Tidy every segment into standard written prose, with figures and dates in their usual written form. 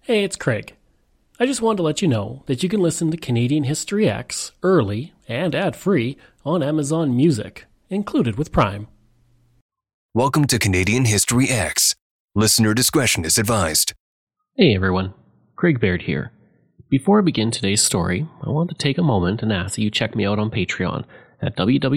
Hey, it's Craig. I just wanted to let you know that you can listen to Canadian History X early and ad-free on Amazon Music, included with Prime. Welcome to Canadian History X. Listener discretion is advised. Hey everyone, Craig Baird here. Before I begin today's story, I want to take a moment and ask that you check me out on Patreon at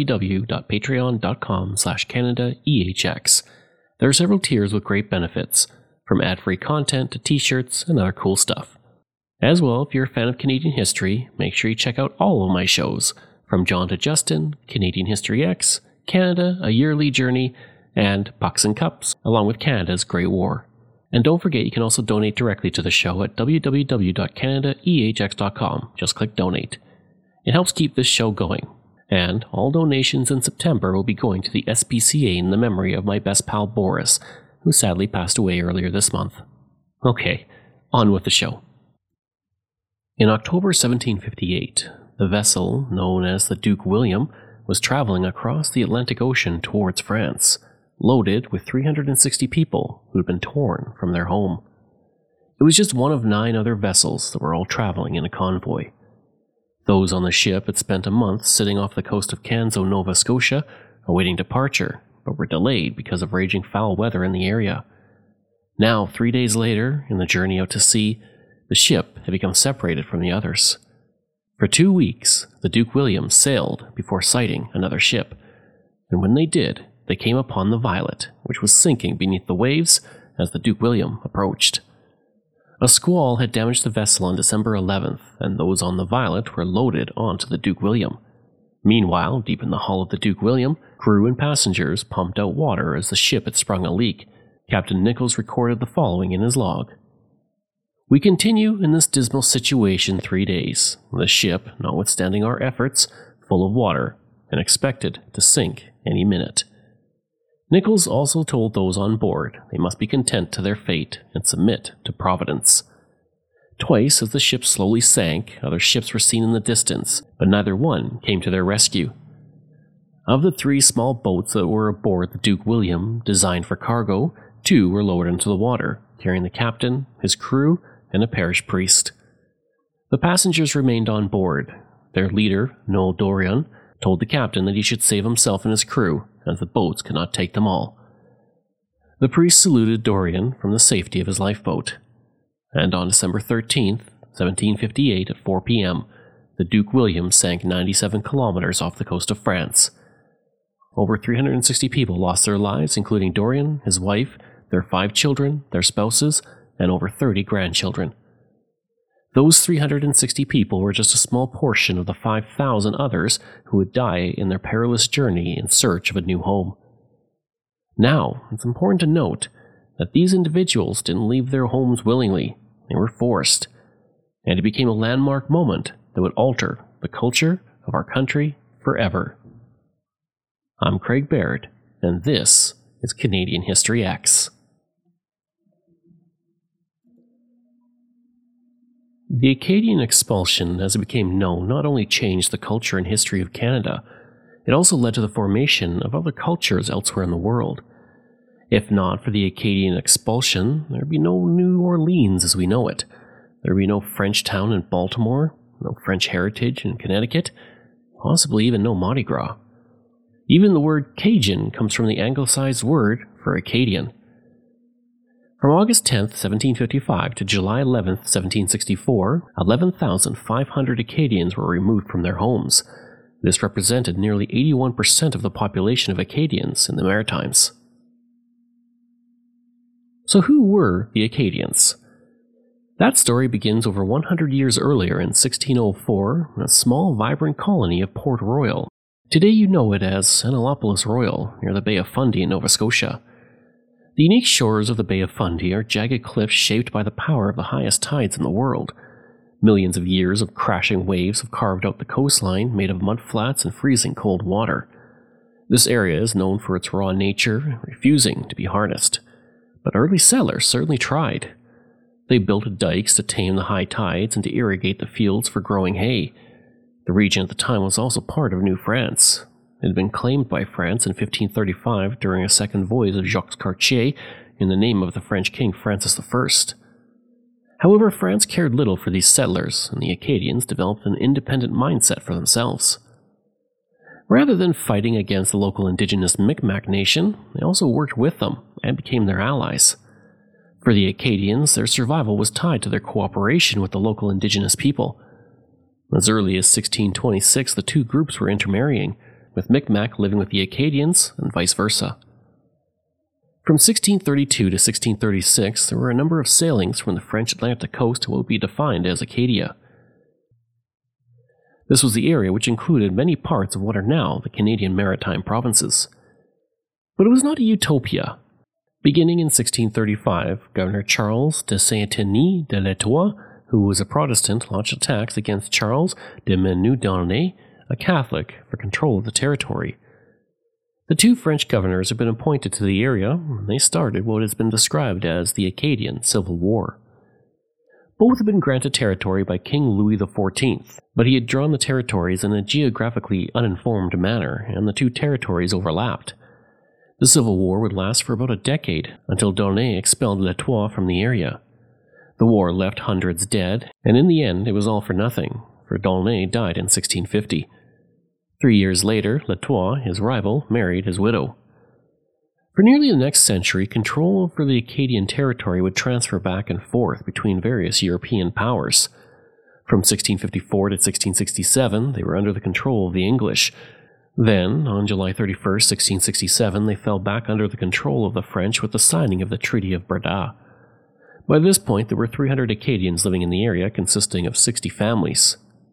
www.patreon.com/CanadaEHX. There are several tiers with great benefits, from ad-free content to t-shirts and other cool stuff. As well, if you're a fan of Canadian history, make sure you check out all of my shows, from John to Justin, Canadian History X, Canada, A Yearly Journey, and Pucks and Cups, along with Canada's Great War. And don't forget you can also donate directly to the show at www.canadaehx.com. Just click donate. It helps keep this show going. And all donations in September will be going to the SPCA in the memory of my best pal Boris, who sadly passed away earlier this month. Okay, on with the show. In October 1758, the vessel known as the Duke William was traveling across the Atlantic Ocean towards France, loaded with 360 people who had been torn from their home. It was just one of 9 other vessels that were all traveling in a convoy. Those on the ship had spent a month sitting off the coast of Canso, Nova Scotia, awaiting departure, but were delayed because of raging foul weather in the area. Now, 3 days later, in the journey out to sea, the ship had become separated from the others. For 2 weeks, the Duke William sailed before sighting another ship, and when they did, they came upon the Violet, which was sinking beneath the waves as the Duke William approached. A squall had damaged the vessel on December 11th, and those on the Violet were loaded onto the Duke William. Meanwhile, deep in the hull of the Duke William, crew and passengers pumped out water as the ship had sprung a leak. Captain Nichols recorded the following in his log. "We continue in this dismal situation 3 days, the ship, notwithstanding our efforts, full of water, and expected to sink any minute." Nichols also told those on board they must be content to their fate and submit to Providence. Twice, as the ship slowly sank, other ships were seen in the distance, but neither one came to their rescue. Of the 3 small boats that were aboard the Duke William, designed for cargo, 2 were lowered into the water, carrying the captain, his crew, and a parish priest. The passengers remained on board. Their leader, Noel Dorion, told the captain that he should save himself and his crew, as the boats could not take them all. The priest saluted Dorion from the safety of his lifeboat. And on December 13th, 1758 at 4 p.m., the Duke William sank 97 kilometers off the coast of France. Over 360 people lost their lives, including Dorion, his wife, their 5 children, their spouses, and over 30 grandchildren. Those 360 people were just a small portion of the 5,000 others who would die in their perilous journey in search of a new home. Now, it's important to note that these individuals didn't leave their homes willingly. They were forced, and it became a landmark moment that would alter the culture of our country forever. I'm Craig Baird, and this is Canadian History X. The Acadian expulsion, as it became known, not only changed the culture and history of Canada, it also led to the formation of other cultures elsewhere in the world. If not for the Acadian expulsion, there would be no New Orleans as we know it. There would be no French town in Baltimore, no French heritage in Connecticut, possibly even no Mardi Gras. Even the word Cajun comes from the anglicized word for Acadian. From August 10th, 1755 to July 11th, 1764, 11,500 Acadians were removed from their homes. This represented nearly 81% of the population of Acadians in the Maritimes. So who were the Acadians? That story begins over 100 years earlier in 1604 in a small, vibrant colony of Port Royal. Today you know it as Annapolis Royal, near the Bay of Fundy in Nova Scotia. The unique shores of the Bay of Fundy are jagged cliffs shaped by the power of the highest tides in the world. Millions of years of crashing waves have carved out the coastline made of mud flats and freezing cold water. This area is known for its raw nature, refusing to be harnessed. But early settlers certainly tried. They built dikes to tame the high tides and to irrigate the fields for growing hay. The region at the time was also part of New France. It had been claimed by France in 1535 during a second voyage of Jacques Cartier in the name of the French king Francis I. However, France cared little for these settlers, and the Acadians developed an independent mindset for themselves. Rather than fighting against the local indigenous Mi'kmaq nation, they also worked with them and became their allies. For the Acadians, their survival was tied to their cooperation with the local indigenous people. As early as 1626, the two groups were intermarrying, with Mi'kmaq living with the Acadians and vice versa. From 1632 to 1636, there were a number of sailings from the French Atlantic coast to what would be defined as Acadia. This was the area which included many parts of what are now the Canadian Maritime Provinces. But it was not a utopia. Beginning in 1635, Governor Charles de Saint-Denis de l'Etoile, who was a Protestant, launched attacks against Charles de Menou-D'Aulnay, a Catholic, for control of the territory. The two French governors had been appointed to the area, and they started what has been described as the Acadian Civil War. Both had been granted territory by King Louis XIV, but he had drawn the territories in a geographically uninformed manner, and the two territories overlapped. The Civil War would last for about a decade, until D'Aulnay expelled l'Etoile from the area. The war left hundreds dead, and in the end it was all for nothing, for D'Aulnay died in 1650. 3 years later, l'Etoile, his rival, married his widow. For nearly the next century, control over the Acadian territory would transfer back and forth between various European powers. From 1654 to 1667, they were under the control of the English. Then, on July 31, 1667, they fell back under the control of the French with the signing of the Treaty of Breda. By this point, there were 300 Acadians living in the area, consisting of 60 families.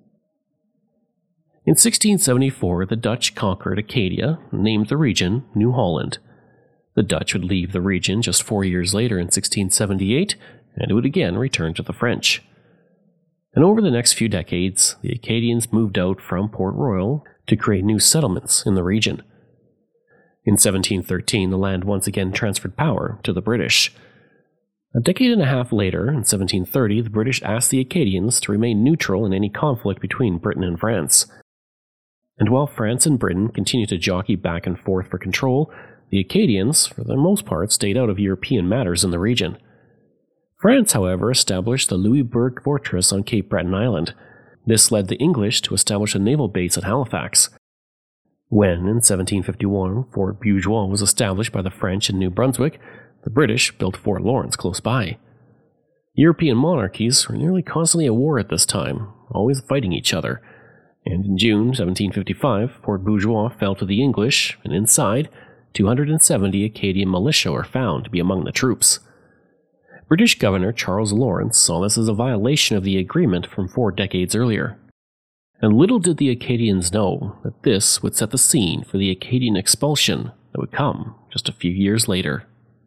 In 1674, the Dutch conquered Acadia and named the region New Holland. The Dutch would leave the region just 4 years later in 1678, and it would again return to the French. And over the next few decades, the Acadians moved out from Port Royal to create new settlements in the region. In 1713, the land once again transferred power to the British. A decade and a half later, in 1730, the British asked the Acadians to remain neutral in any conflict between Britain and France. And while France and Britain continued to jockey back and forth for control, the Acadians, for the most part, stayed out of European matters in the region. France, however, established the Louisbourg fortress on Cape Breton Island. This led the English to establish a naval base at Halifax. When, in 1751, Fort Beauséjour was established by the French in New Brunswick, the British built Fort Lawrence close by. European monarchies were nearly constantly at war at this time, always fighting each other, and in June 1755, Fort Beauséjour fell to the English, and inside, 270 Acadian militia were found to be among the troops. British Governor Charles Lawrence saw this as a violation of the agreement from 4 decades earlier. And little did the Acadians know that this would set the scene for the Acadian expulsion that would come just a few years later.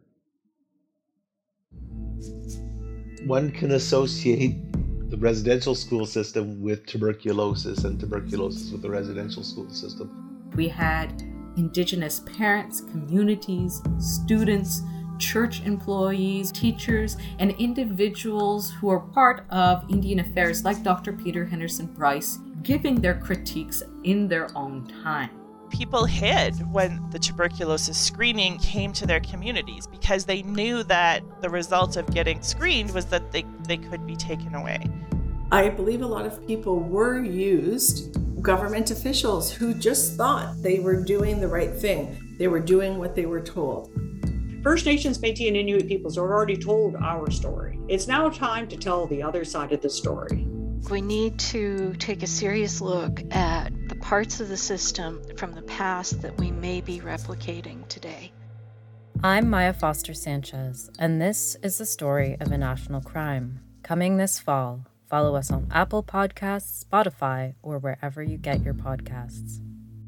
One can associate the residential school system with tuberculosis and tuberculosis with the residential school system. We had Indigenous parents, communities, students, church employees, teachers, and individuals who are part of Indian affairs like Dr. Peter Henderson Bryce giving their critiques in their own time. People hid when the tuberculosis screening came to their communities because they knew that the result of getting screened was that they could be taken away. I believe a lot of people were used, government officials who just thought they were doing the right thing. They were doing what they were told. First Nations, Métis, and Inuit peoples have already told our story. It's now time to tell the other side of the story. We need to take a serious look at the parts of the system from the past that we may be replicating today. I'm Maya Foster Sanchez, and this is the story of a national crime. Coming this fall. Follow us on Apple Podcasts, Spotify, or wherever you get your podcasts.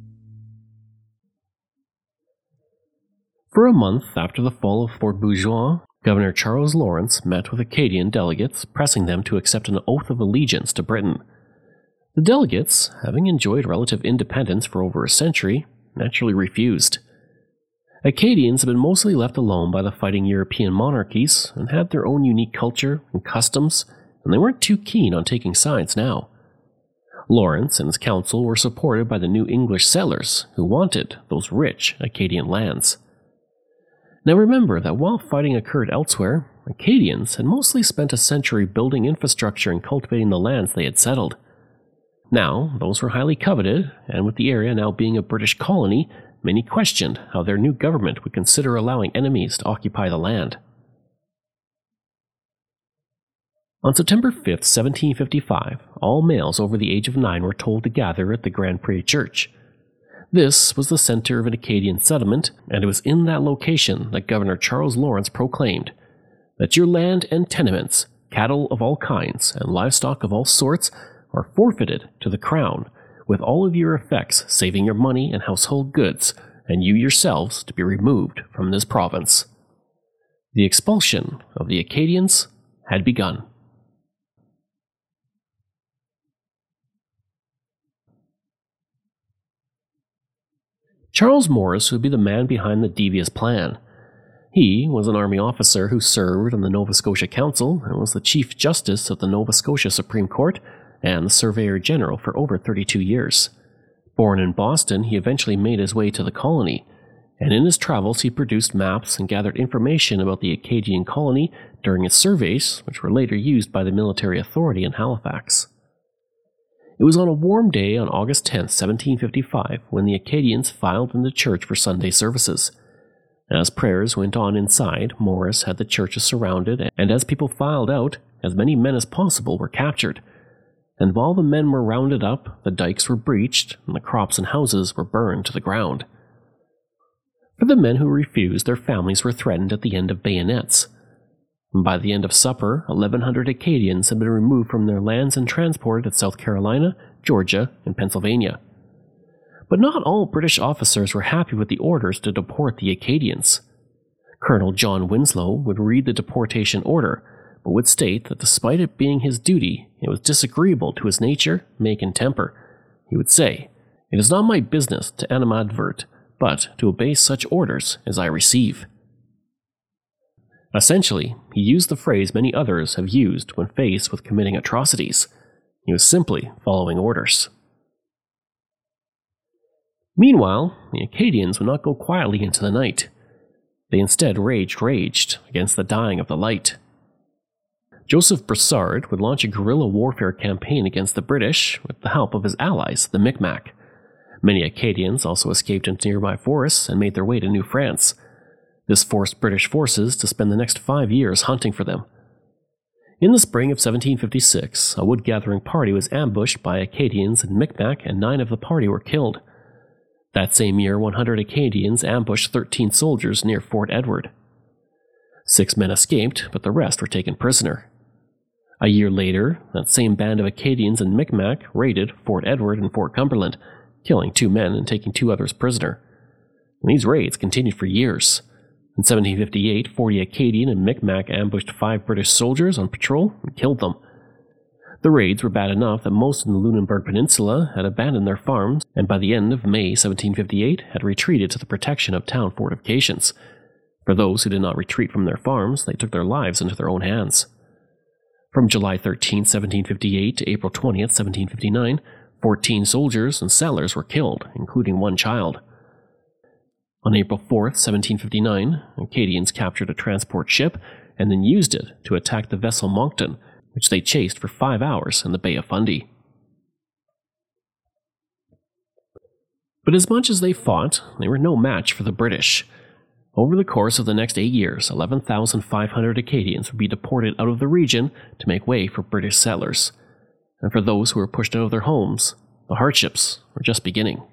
For a month after the fall of Fort Beauséjour, Governor Charles Lawrence met with Acadian delegates, pressing them to accept an oath of allegiance to Britain. The delegates, having enjoyed relative independence for over a century, naturally refused. Acadians had been mostly left alone by the fighting European monarchies and had their own unique culture and customs, and they weren't too keen on taking sides now. Lawrence and his council were supported by the new English settlers who wanted those rich Acadian lands. Now remember that while fighting occurred elsewhere, Acadians had mostly spent a century building infrastructure and cultivating the lands they had settled. Now, those were highly coveted, and with the area now being a British colony, many questioned how their new government would consider allowing enemies to occupy the land. On September 5, 1755, all males over the age of 9 were told to gather at the Grand Pré Church. This was the center of an Acadian settlement, and it was in that location that Governor Charles Lawrence proclaimed that your land and tenements, cattle of all kinds, and livestock of all sorts are forfeited to the Crown, with all of your effects, saving your money and household goods, and you yourselves to be removed from this province. The expulsion of the Acadians had begun. Charles Morris would be the man behind the devious plan. He was an army officer who served on the Nova Scotia Council and was the Chief Justice of the Nova Scotia Supreme Court and the Surveyor General for over 32 years. Born in Boston, he eventually made his way to the colony, and in his travels he produced maps and gathered information about the Acadian colony during his surveys, which were later used by the military authority in Halifax. It was on a warm day on August 10, 1755, when the Acadians filed into church for Sunday services. As prayers went on inside, Morris had the churches surrounded, and as people filed out, as many men as possible were captured. And while the men were rounded up, the dikes were breached, and the crops and houses were burned to the ground. For the men who refused, their families were threatened at the end of bayonets. By the end of supper, 1,100 Acadians had been removed from their lands and transported to South Carolina, Georgia, and Pennsylvania. But not all British officers were happy with the orders to deport the Acadians. Colonel John Winslow would read the deportation order, but would state that despite it being his duty, it was disagreeable to his nature, make, and temper. He would say, "It is not my business to animadvert, but to obey such orders as I receive." Essentially, he used the phrase many others have used when faced with committing atrocities. He was simply following orders. Meanwhile, the Acadians would not go quietly into the night. They instead raged against the dying of the light. Joseph Broussard would launch a guerrilla warfare campaign against the British with the help of his allies, the Micmac. Many Acadians also escaped into nearby forests and made their way to New France. This forced British forces to spend the next 5 years hunting for them. In the spring of 1756, a wood-gathering party was ambushed by Acadians and Micmac, and 9 of the party were killed. That same year, 100 Acadians ambushed 13 soldiers near Fort Edward. 6 men escaped, but the rest were taken prisoner. A year later, that same band of Acadians and Micmac raided Fort Edward and Fort Cumberland, killing 2 men and taking 2 others prisoner. And these raids continued for years. In 1758, 40 Acadian and Micmac ambushed 5 British soldiers on patrol and killed them. The raids were bad enough that most in the Lunenburg Peninsula had abandoned their farms, and by the end of May 1758 had retreated to the protection of town fortifications. For those who did not retreat from their farms, they took their lives into their own hands. From July 13, 1758 to April 20, 1759, 14 soldiers and settlers were killed, including 1 child. On April 4, 1759, Acadians captured a transport ship and then used it to attack the vessel Moncton, which they chased for 5 hours in the Bay of Fundy. But as much as they fought, they were no match for the British. Over the course of the next 8 years, 11,500 Acadians would be deported out of the region to make way for British settlers. And for those who were pushed out of their homes, the hardships were just beginning.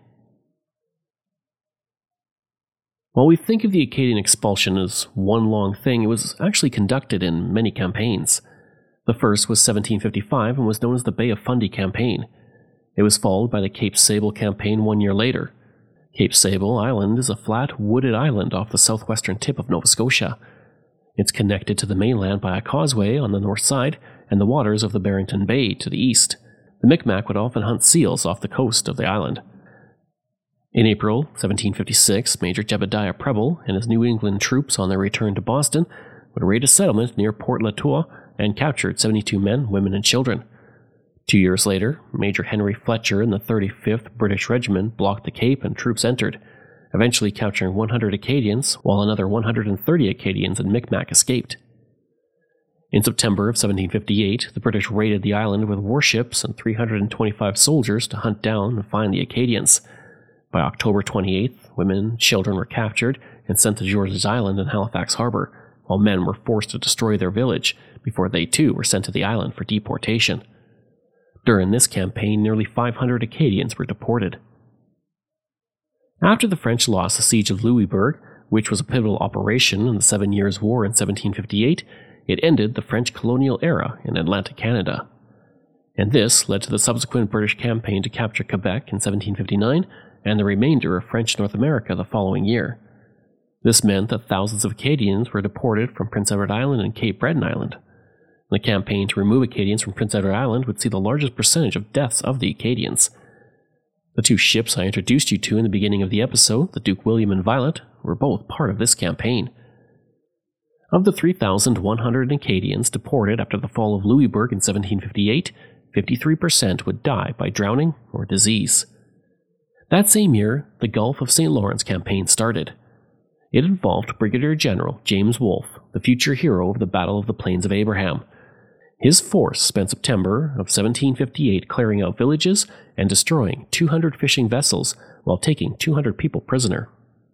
While we think of the Acadian expulsion as one long thing, it was actually conducted in many campaigns. The first was 1755 and was known as the Bay of Fundy Campaign. It was followed by the Cape Sable Campaign 1 year later. Cape Sable Island is a flat, wooded island off the southwestern tip of Nova Scotia. It's connected to the mainland by a causeway on the north side and the waters of the Barrington Bay to the east. The Micmac would often hunt seals off the coast of the island. In April 1756, Major Jebediah Preble and his New England troops on their return to Boston would raid a settlement near Port Latour and captured 72 men, women, and children. 2 years later, Major Henry Fletcher and the 35th British Regiment blocked the Cape and troops entered, eventually capturing 100 Acadians, while another 130 Acadians and Micmac escaped. In September of 1758, the British raided the island with warships and 325 soldiers to hunt down and find the Acadians. By October 28th, women and children were captured and sent to George's Island in Halifax Harbor, while men were forced to destroy their village before they too were sent to the island for deportation. During this campaign, nearly 500 Acadians were deported. After the French lost the siege of Louisbourg, which was a pivotal operation in the 7 Years' War in 1758, it ended the French colonial era in Atlantic Canada. And this led to the subsequent British campaign to capture Quebec in 1759 and the remainder of French North America the following year. This meant that thousands of Acadians were deported from Prince Edward Island and Cape Breton Island. The campaign to remove Acadians from Prince Edward Island would see the largest percentage of deaths of the Acadians. The two ships I introduced you to in the beginning of the episode, the Duke William and Violet, were both part of this campaign. Of the 3,100 Acadians deported after the fall of Louisbourg in 1758, 53% would die by drowning or disease. That same year, the Gulf of St. Lawrence campaign started. It involved Brigadier General James Wolfe, the future hero of the Battle of the Plains of Abraham. His force spent September of 1758 clearing out villages and destroying 200 fishing vessels while taking 200 people prisoner.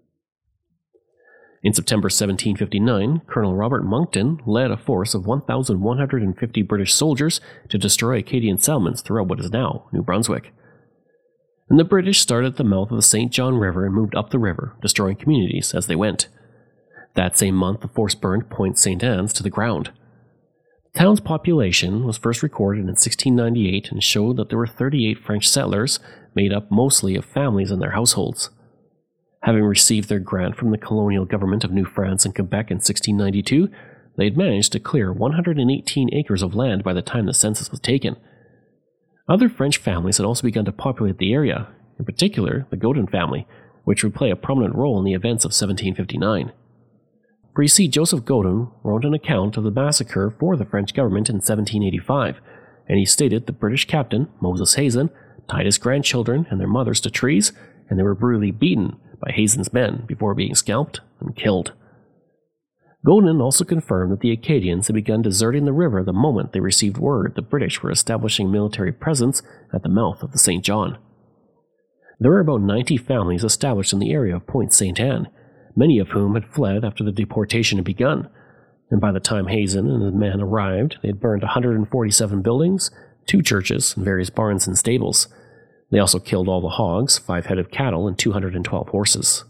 In September 1759, Colonel Robert Monckton led a force of 1,150 British soldiers to destroy Acadian settlements throughout what is now New Brunswick. And the British started at the mouth of the St. John River and moved up the river, destroying communities as they went. That same month, the force burned Point St. Anne's to the ground. The town's population was first recorded in 1698 and showed that there were 38 French settlers, made up mostly of families and their households. Having received their grant from the colonial government of New France and Quebec in 1692, they had managed to clear 118 acres of land by the time the census was taken. Other French families had also begun to populate the area, in particular the Godin family, which would play a prominent role in the events of 1759. For you see, Joseph Godin wrote an account of the massacre for the French government in 1785, and he stated the British captain, Moses Hazen, tied his grandchildren and their mothers to trees, and they were brutally beaten by Hazen's men before being scalped and killed. Godin also confirmed that the Acadians had begun deserting the river the moment they received word the British were establishing military presence at the mouth of the St. John. There were about 90 families established in the area of Point St. Anne, many of whom had fled after the deportation had begun, and by the time Hazen and his men arrived, they had burned 147 buildings, 2 churches, and various barns and stables. They also killed all the hogs, 5 head of cattle, and 212 horses.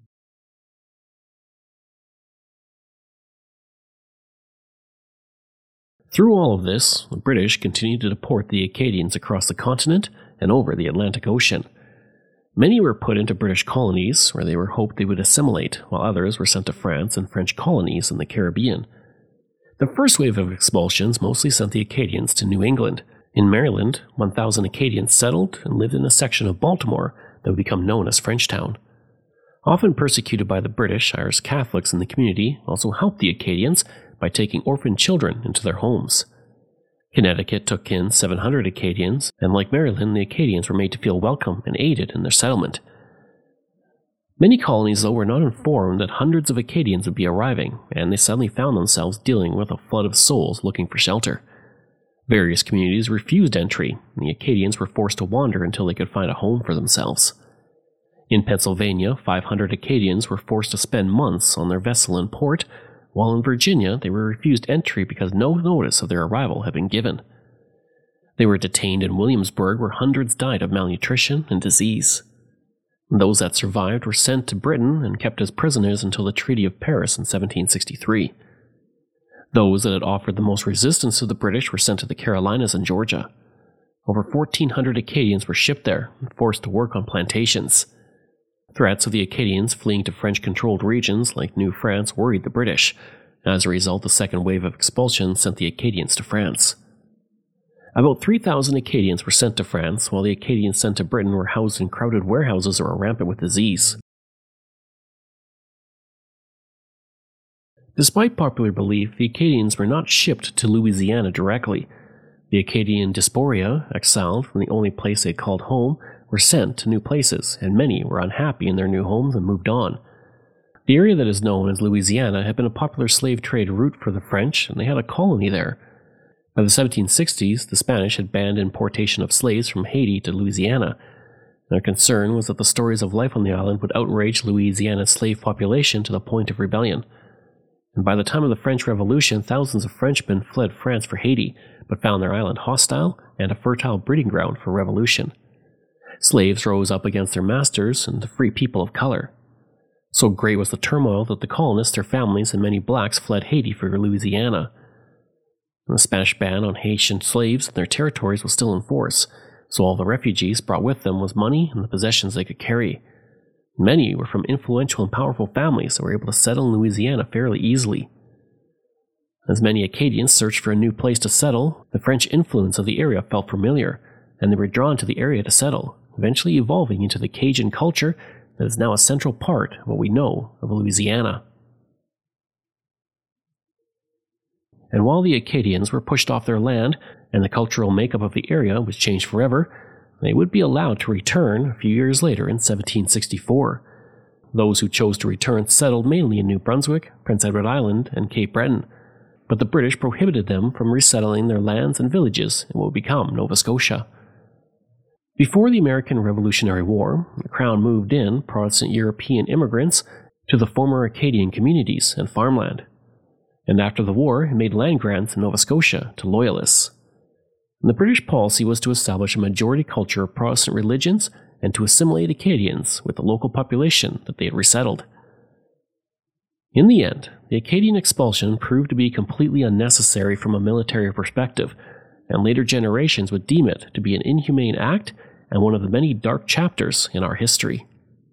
Through all of this, the British continued to deport the Acadians across the continent and over the Atlantic Ocean. Many were put into British colonies, where they were hoped they would assimilate, while others were sent to France and French colonies in the Caribbean. The first wave of expulsions mostly sent the Acadians to New England. In Maryland, 1,000 Acadians settled and lived in a section of Baltimore that would become known as Frenchtown. Often persecuted by the British, Irish Catholics in the community also helped the Acadians by taking orphan children into their homes. Connecticut took in 700 Acadians, and like Maryland, the Acadians were made to feel welcome and aided in their settlement. Many colonies, though, were not informed that hundreds of Acadians would be arriving, and they suddenly found themselves dealing with a flood of souls looking for shelter. Various communities refused entry, and the Acadians were forced to wander until they could find a home for themselves. In Pennsylvania, 500 Acadians were forced to spend months on their vessel in port, while in Virginia they were refused entry because no notice of their arrival had been given. They were detained in Williamsburg, where hundreds died of malnutrition and disease. Those that survived were sent to Britain and kept as prisoners until the Treaty of Paris in 1763. Those that had offered the most resistance to the British were sent to the Carolinas and Georgia. Over 1,400 Acadians were shipped there and forced to work on plantations. Threats of the Acadians fleeing to French-controlled regions like New France worried the British. As a result, the second wave of expulsion sent the Acadians to France. About 3,000 Acadians were sent to France, while the Acadians sent to Britain were housed in crowded warehouses or were rampant with disease. Despite popular belief, the Acadians were not shipped to Louisiana directly. The Acadian diaspora, exiled from the only place they called home, were sent to new places, and many were unhappy in their new homes and moved on. The area that is known as Louisiana had been a popular slave trade route for the French, and they had a colony there. By the 1760s, the Spanish had banned importation of slaves from Haiti to Louisiana. Their concern was that the stories of life on the island would outrage Louisiana's slave population to the point of rebellion. And by the time of the French Revolution, thousands of Frenchmen fled France for Haiti, but found their island hostile and a fertile breeding ground for revolution. Slaves rose up against their masters and the free people of color. So great was the turmoil that the colonists, their families, and many blacks fled Haiti for Louisiana. The Spanish ban on Haitian slaves and their territories was still in force, so all the refugees brought with them was money and the possessions they could carry. Many were from influential and powerful families that were able to settle in Louisiana fairly easily. As many Acadians searched for a new place to settle, the French influence of the area felt familiar, and they were drawn to the area to settle, eventually evolving into the Cajun culture that is now a central part of what we know of Louisiana. And while the Acadians were pushed off their land and the cultural makeup of the area was changed forever, they would be allowed to return a few years later in 1764. Those who chose to return settled mainly in New Brunswick, Prince Edward Island, and Cape Breton, but the British prohibited them from resettling their lands and villages in what would become Nova Scotia. Before the American Revolutionary War, the Crown moved in Protestant European immigrants to the former Acadian communities and farmland. And after the war, it made land grants in Nova Scotia to Loyalists. And the British policy was to establish a majority culture of Protestant religions and to assimilate Acadians with the local population that they had resettled. In the end, the Acadian expulsion proved to be completely unnecessary from a military perspective, and later generations would deem it to be an inhumane act and one of the many dark chapters in our history.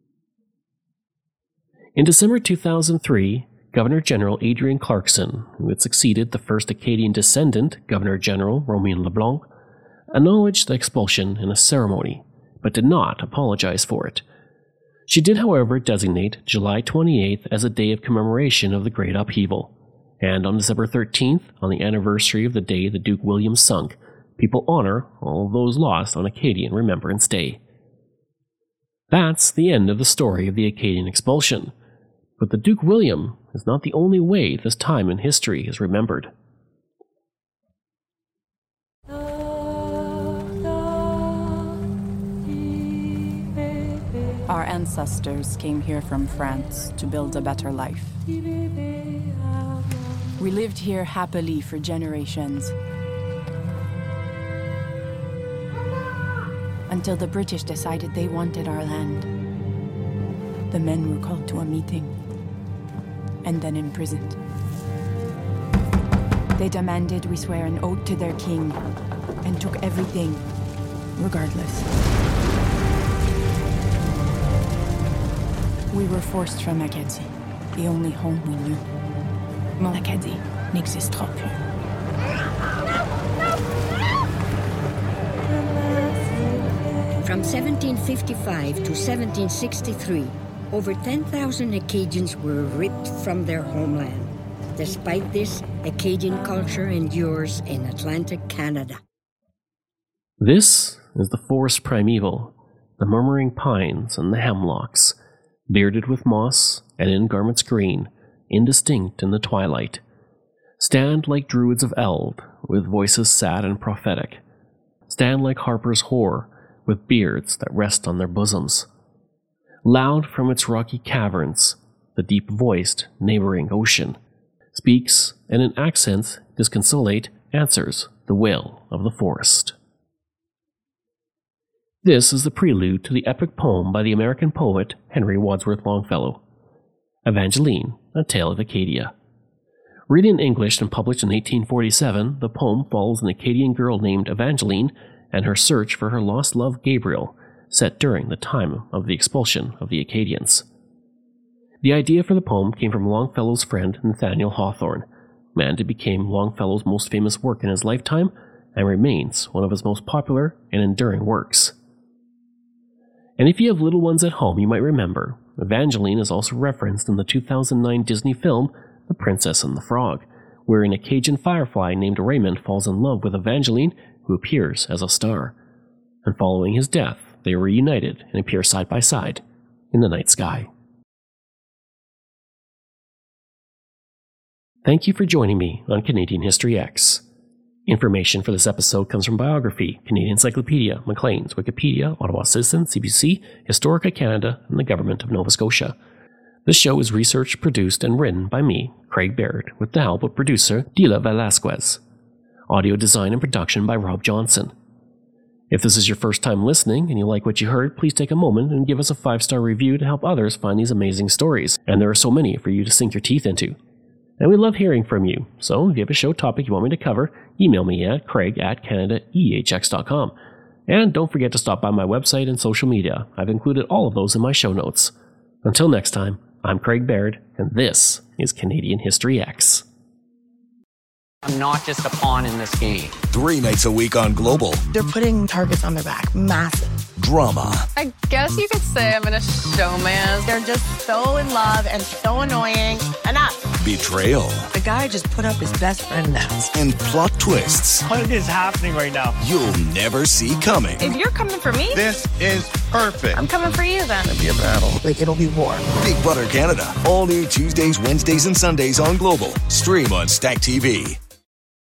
In December 2003, Governor-General Adrienne Clarkson, who had succeeded the first Acadian descendant, Governor-General Romain LeBlanc, acknowledged the expulsion in a ceremony, but did not apologize for it. She did, however, designate July 28th as a day of commemoration of the Great Upheaval, and on December 13th, on the anniversary of the day the Duke William sunk, people honor all of those lost on Acadian Remembrance Day. That's the end of the story of the Acadian expulsion. But the Duke William is not the only way this time in history is remembered. Our ancestors came here from France to build a better life. We lived here happily for generations. Until the British decided they wanted our land. The men were called to a meeting and then imprisoned. They demanded we swear an oath to their king and took everything, regardless. We were forced from Acadie, the only home we knew. Mon Acadie n'existera plus. From 1755 to 1763, over 10,000 Acadians were ripped from their homeland. Despite this, Acadian culture endures in Atlantic Canada. This is the forest primeval, the murmuring pines and the hemlocks, bearded with moss and in garments green, indistinct in the twilight, stand like druids of eld, with voices sad and prophetic, stand like harpers hoar, with beards that rest on their bosoms. Loud from its rocky caverns, the deep-voiced neighboring ocean speaks, and in accents disconsolate answers the wail of the forest. This is the prelude to the epic poem by the American poet Henry Wadsworth Longfellow, Evangeline, A Tale of Acadia. Written in English and published in 1847, the poem follows an Acadian girl named Evangeline and her search for her lost love Gabriel, set during the time of the expulsion of the Acadians. The idea for the poem came from Longfellow's friend Nathaniel Hawthorne, and it became Longfellow's most famous work in his lifetime and remains one of his most popular and enduring works. And if you have little ones at home, you might remember, Evangeline is also referenced in the 2009 Disney film The Princess and the Frog, wherein a Cajun firefly named Raymond falls in love with Evangeline, who appears as a star. And following his death, they are reunited and appear side by side in the night sky. Thank you for joining me on Canadian History X. Information for this episode comes from Biography, Canadian Encyclopedia, Maclean's, Wikipedia, Ottawa Citizen, CBC, Historica Canada, and the Government of Nova Scotia. This show is researched, produced, and written by me, Craig Baird, with the help of producer Dila Velasquez. Audio design and production by Rob Johnson. If this is your first time listening and you like what you heard, please take a moment and give us a 5-star review to help others find these amazing stories, and there are so many for you to sink your teeth into. And we love hearing from you, so if you have a show topic you want me to cover, email me at craig@canadaehx.com. And don't forget to stop by my website and social media. I've included all of those in my show notes. Until next time, I'm Craig Baird, and this is Canadian History X. I'm not just a pawn in this game. 3 nights a week on Global. They're putting targets on their back. Massive. Drama. I guess you could say I'm in a showman. They're just so in love and so annoying. Enough. Betrayal. The guy just put up his best friend now. And plot twists. What is happening right now? You'll never see coming. If you're coming for me, this is perfect. I'm coming for you then. It'll be a battle. Like, it'll be war. Big Brother Canada. All new Tuesdays, Wednesdays, and Sundays on Global. Stream on Stack TV.